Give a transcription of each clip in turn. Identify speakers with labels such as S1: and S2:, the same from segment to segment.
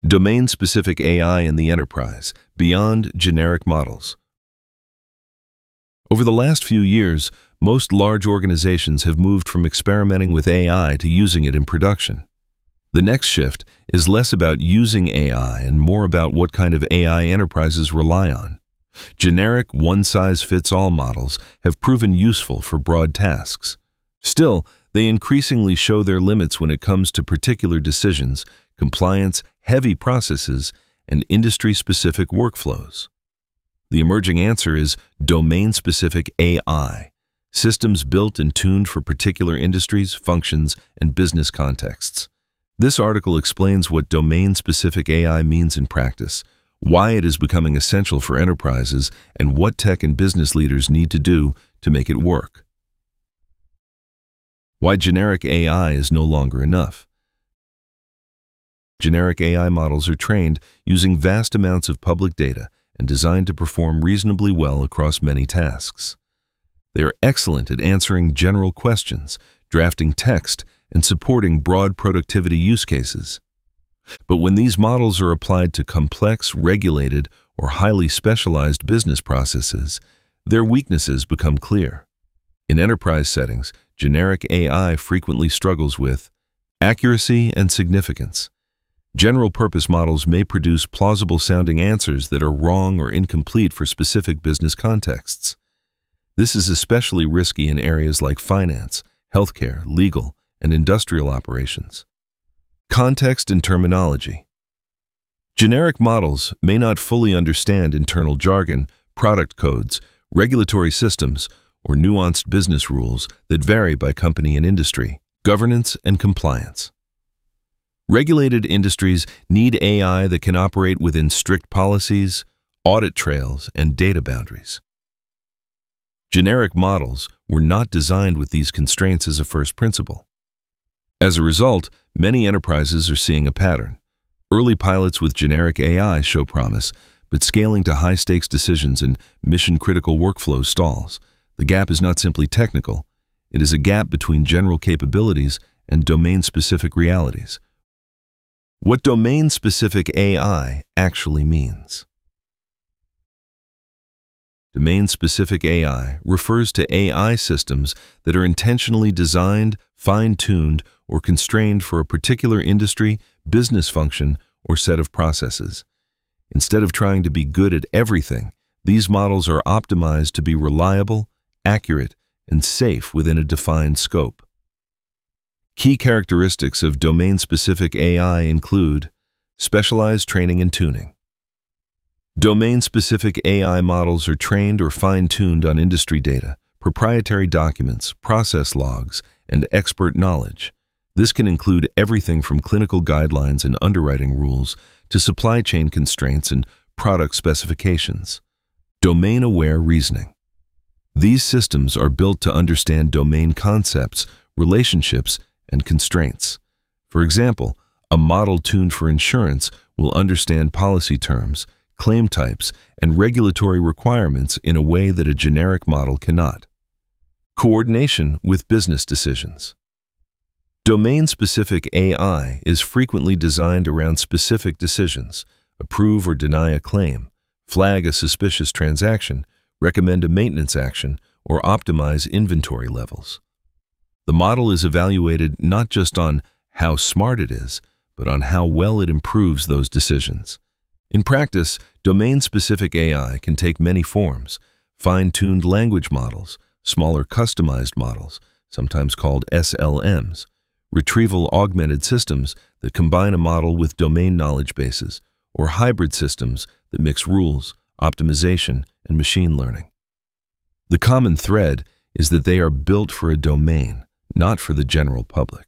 S1: Domain-specific AI in the enterprise, beyond generic models. Over the last few years, most large organizations have moved from experimenting with AI to using it in production. The next shift is less about using AI and more about what kind of AI enterprises rely on. Generic one-size-fits-all models have proven useful for broad tasks. Still, they increasingly show their limits when it comes to particular decisions, compliance-heavy processes, and industry-specific workflows. The emerging answer is domain-specific AI, systems built and tuned for particular industries, functions, and business contexts. This article explains what domain-specific AI means in practice, why it is becoming essential for enterprises, and what tech and business leaders need to do to make it work. Why generic AI is no longer enough. Generic AI models are trained using vast amounts of public data and designed to perform reasonably well across many tasks. They are excellent at answering general questions, drafting text, and supporting broad productivity use cases. But when these models are applied to complex, regulated, or highly specialized business processes, their weaknesses become clear. In enterprise settings, generic AI frequently struggles with accuracy and significance. General-purpose models may produce plausible-sounding answers that are wrong or incomplete for specific business contexts. This is especially risky in areas like finance, healthcare, legal, and industrial operations. Context and terminology. Generic models may not fully understand internal jargon, product codes, regulatory systems, or nuanced business rules that vary by company and industry, governance and compliance. Regulated industries need AI that can operate within strict policies, audit trails, and data boundaries. Generic models were not designed with these constraints as a first principle. As a result, many enterprises are seeing a pattern. Early pilots with generic AI show promise, but scaling to high-stakes decisions and mission-critical workflows stalls. The gap is not simply technical. It is a gap between general capabilities and domain-specific realities. What domain-specific AI actually means. Domain-specific AI refers to AI systems that are intentionally designed, fine-tuned, or constrained for a particular industry, business function, or set of processes. Instead of trying to be good at everything, these models are optimized to be reliable, accurate, and safe within a defined scope. Key characteristics of domain-specific AI include specialized training and tuning. Domain-specific AI models are trained or fine-tuned on industry data, proprietary documents, process logs, and expert knowledge. This can include everything from clinical guidelines and underwriting rules to supply chain constraints and product specifications. Domain-aware reasoning. These systems are built to understand domain concepts, relationships, and constraints. For example, a model tuned for insurance will understand policy terms, claim types, and regulatory requirements in a way that a generic model cannot. Coordination with business decisions. Domain-specific AI is frequently designed around specific decisions: approve or deny a claim, flag a suspicious transaction, recommend a maintenance action, or optimize inventory levels. The model is evaluated not just on how smart it is, but on how well it improves those decisions. In practice, domain-specific AI can take many forms: fine-tuned language models, smaller customized models, sometimes called SLMs, retrieval-augmented systems that combine a model with domain knowledge bases, or hybrid systems that mix rules, optimization, and machine learning. The common thread is that they are built for a domain, not for the general public.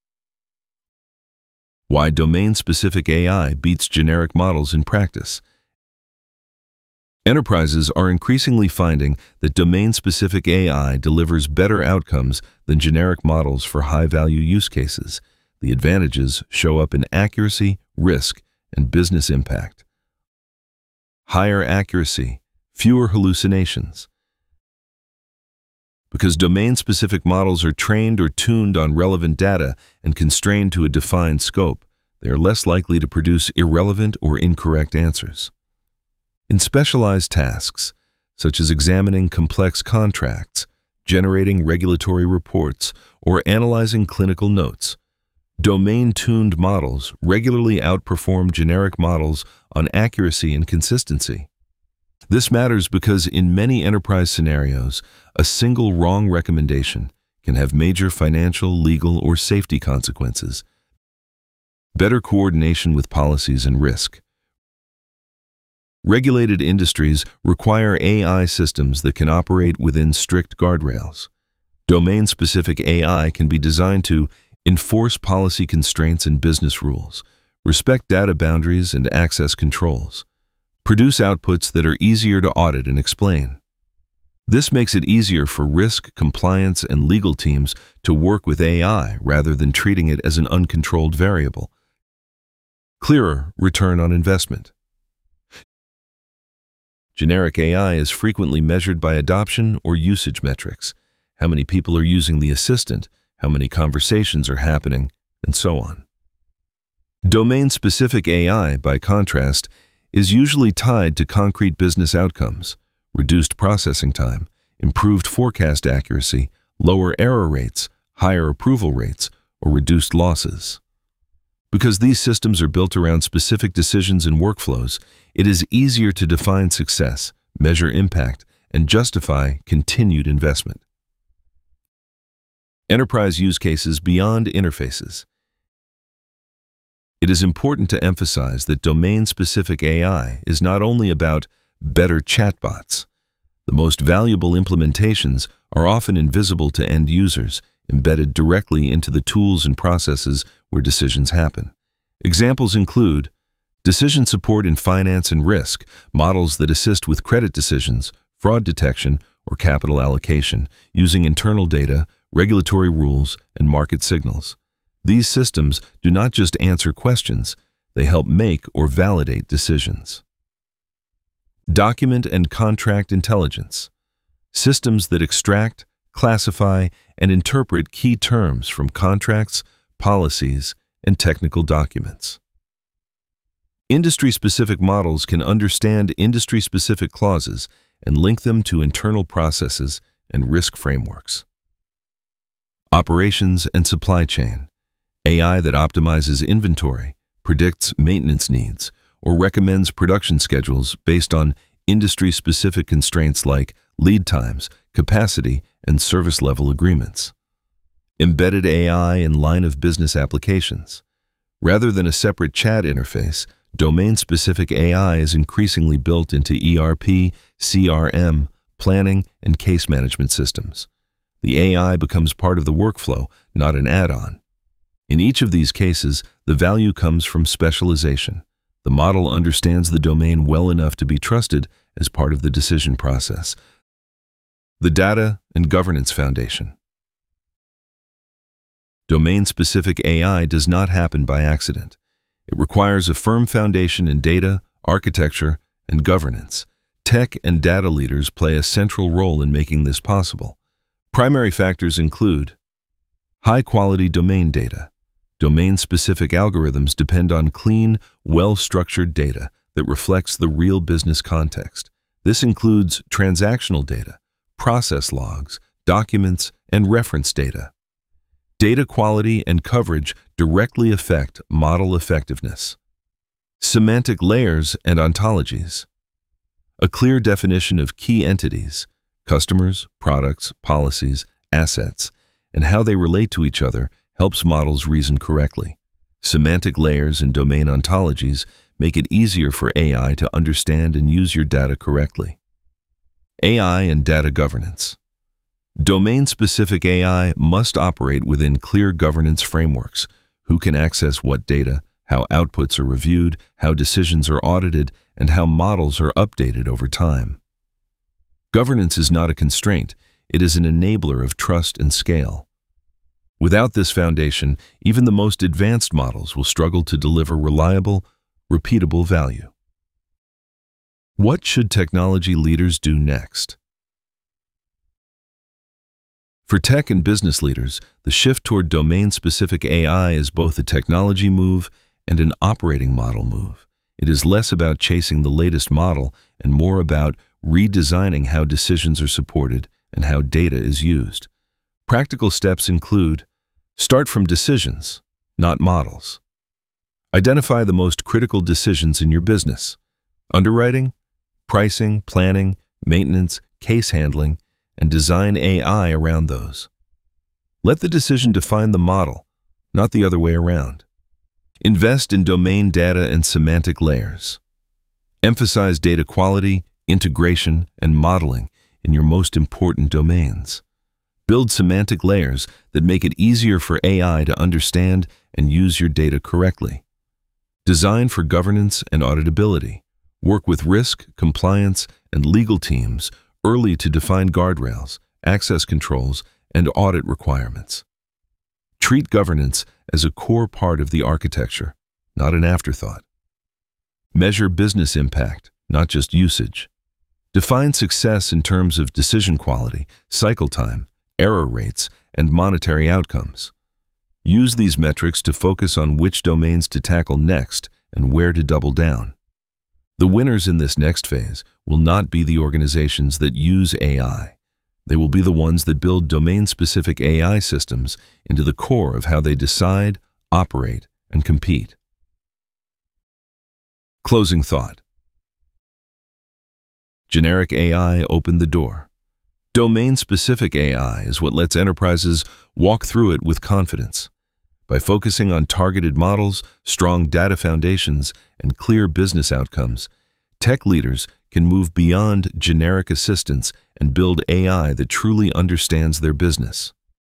S1: Why domain-specific AI beats generic models in practice. Enterprises are increasingly finding that domain-specific AI delivers better outcomes than generic models for high-value use cases. The advantages show up in accuracy, risk, and business impact. Higher accuracy, fewer hallucinations. Because domain-specific models are trained or tuned on relevant data and constrained to a defined scope, they are less likely to produce irrelevant or incorrect answers. In specialized tasks, such as examining complex contracts, generating regulatory reports, or analyzing clinical notes, domain-tuned models regularly outperform generic models on accuracy and consistency. This matters because in many enterprise scenarios, a single wrong recommendation can have major financial, legal, or safety consequences. Better coordination with policies and risk. Regulated industries require AI systems that can operate within strict guardrails. Domain-specific AI can be designed to enforce policy constraints and business rules, respect data boundaries and access controls, produce outputs that are easier to audit and explain. This makes it easier for risk, compliance, and legal teams to work with AI rather than treating it as an uncontrolled variable. Clearer return on investment. Generic AI is frequently measured by adoption or usage metrics. How many people are using the assistant, how many conversations are happening, and so on. Domain-specific AI, by contrast, is usually tied to concrete business outcomes, reduced processing time, improved forecast accuracy, lower error rates, higher approval rates, or reduced losses. Because these systems are built around specific decisions and workflows, it is easier to define success, measure impact, and justify continued investment. Enterprise use cases beyond interfaces. It is important to emphasize that domain-specific AI is not only about better chatbots. The most valuable implementations are often invisible to end users, embedded directly into the tools and processes where decisions happen. Examples include decision support in finance and risk, models that assist with credit decisions, fraud detection, or capital allocation, using internal data, regulatory rules, and market signals. These systems do not just answer questions, they help make or validate decisions. Document and contract intelligence. Systems that extract, classify, and interpret key terms from contracts, policies, and technical documents. Industry-specific models can understand industry-specific clauses and link them to internal processes and risk frameworks. Operations and supply chain. AI that optimizes inventory, predicts maintenance needs, or recommends production schedules based on industry-specific constraints like lead times, capacity, and service level agreements. Embedded AI in line-of-business applications. Rather than a separate chat interface, domain-specific AI is increasingly built into ERP, CRM, planning, and case management systems. The AI becomes part of the workflow, not an add-on. In each of these cases, the value comes from specialization. The model understands the domain well enough to be trusted as part of the decision process. The Data and Governance Foundation. Domain-specific AI does not happen by accident. It requires a firm foundation in data, architecture, and governance. Tech and data leaders play a central role in making this possible. Primary factors include high-quality domain data. Domain-specific algorithms depend on clean, well-structured data that reflects the real business context. This includes transactional data, process logs, documents, and reference data. Data quality and coverage directly affect model effectiveness. Semantic layers and ontologies. A clear definition of key entities, customers, products, policies, assets, and how they relate to each other helps models reason correctly. Semantic layers and domain ontologies make it easier for AI to understand and use your data correctly. AI and data governance. Domain-specific AI must operate within clear governance frameworks. Who can access what data, how outputs are reviewed, how decisions are audited, and how models are updated over time. Governance is not a constraint, it is an enabler of trust and scale. Without this foundation, even the most advanced models will struggle to deliver reliable, repeatable value. What should technology leaders do next? For tech and business leaders, the shift toward domain-specific AI is both a technology move and an operating model move. It is less about chasing the latest model and more about redesigning how decisions are supported and how data is used. Practical steps include: start from decisions, not models. Identify the most critical decisions in your business: underwriting, pricing, planning, maintenance, case handling, and design AI around those. Let the decision define the model, not the other way around. Invest in domain data and semantic layers. Emphasize data quality, integration, and modeling in your most important domains. Build semantic layers that make it easier for AI to understand and use your data correctly. Design for governance and auditability. Work with risk, compliance, and legal teams early to define guardrails, access controls, and audit requirements. Treat governance as a core part of the architecture, not an afterthought. Measure business impact, not just usage. Define success in terms of decision quality, cycle time, error rates, and monetary outcomes. Use these metrics to focus on which domains to tackle next and where to double down. The winners in this next phase will not be the organizations that use AI. They will be the ones that build domain-specific AI systems into the core of how they decide, operate, and compete. Closing thought. Generic AI opened the door. Domain-specific AI is what lets enterprises walk through it with confidence. By focusing on targeted models, strong data foundations, and clear business outcomes, tech leaders can move beyond generic assistance and build AI that truly understands their business.